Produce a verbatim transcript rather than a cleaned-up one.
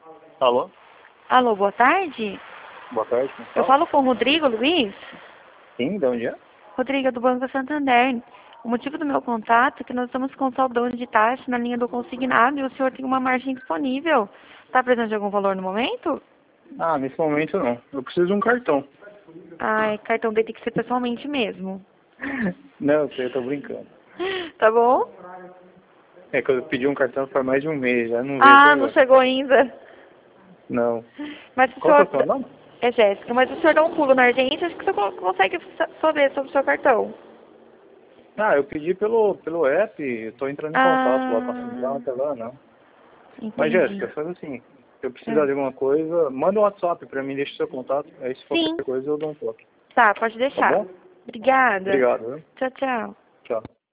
Alô? Alô, boa tarde. Boa tarde. Quem Eu fala? falo com o Rodrigo Luiz. Sim, de onde é? Rodrigo, do Banco Santander. O motivo do meu contato é que nós estamos com saldão de taxa na linha do consignado e o senhor tem uma margem disponível. Está precisando de algum valor no momento? Ah, nesse momento não. Eu preciso de um cartão. Ai, cartão dele tem que ser pessoalmente mesmo. Não, eu sei, eu tô brincando. Tá bom? É que eu pedi um cartão faz mais de um mês, já não veio até Ah, não agora. chegou ainda. Não. Mas o Qual que é senhor... o seu nome? É Jéssica, mas o senhor dá um pulo na agência, acho que o senhor consegue sa- saber sobre o seu cartão. Ah, eu pedi pelo, pelo app, eu tô entrando em contato lá com a central, Ah, até lá não. Mas entendi. Jéssica, faz assim, se eu precisar Ah. de alguma coisa, manda um WhatsApp pra mim, deixa seu contato, aí se for Sim. qualquer coisa eu dou um toque. Tá, pode Tá deixar. bom? Obrigada. Obrigado, viu? Tchau, tchau. Tchau.